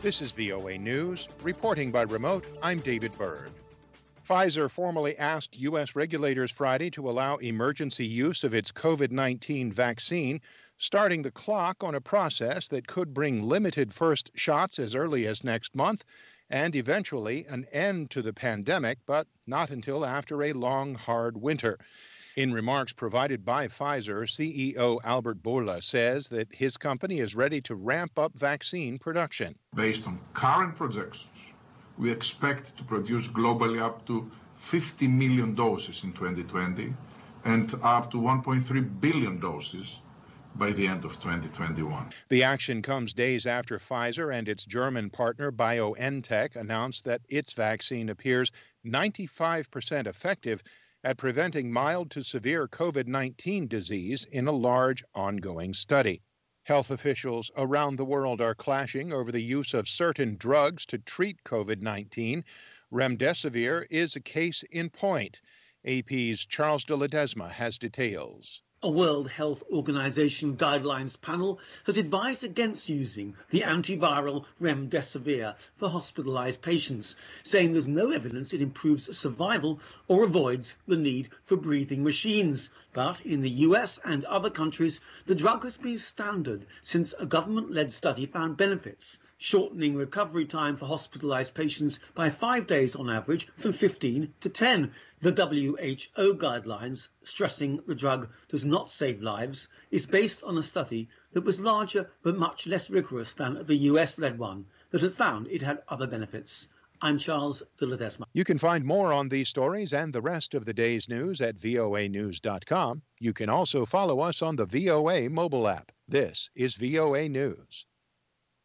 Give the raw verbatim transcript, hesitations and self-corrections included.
This is V O A News. Reporting by remote, I'm David Byrd. Pfizer formally asked U S regulators Friday to allow emergency use of its COVID nineteen vaccine, starting the clock on a process that could bring limited first shots as early as next month and eventually an end to the pandemic, but not until after a long, hard winter. In remarks provided by Pfizer, C E O Albert Bourla says that his company is ready to ramp up vaccine production. Based on current projections, we expect to produce globally up to fifty million doses in twenty twenty and up to one point three billion doses by the end of twenty twenty-one. The action comes days after Pfizer and its German partner BioNTech announced that its vaccine appears ninety-five percent effective at preventing mild to severe COVID nineteen disease in a large ongoing study. Health officials around the world are clashing over the use of certain drugs to treat COVID nineteen. Remdesivir is a case in point. A P's Charles de Ledesma has details. A World Health Organization guidelines panel has advised against using the antiviral remdesivir for hospitalized patients, saying there's no evidence it improves survival or avoids the need for breathing machines. But in the U S and other countries, the drug has been standard since a government-led study found benefits, shortening recovery time for hospitalized patients by five days on average from fifteen to ten. The W H O guidelines, stressing the drug does not save lives, is based on a study that was larger but much less rigorous than the U S-led one that had found it had other benefits. I'm Charles de Ledesma. You can find more on these stories and the rest of the day's news at V O A news dot com. You can also follow us on the V O A mobile app. This is V O A News.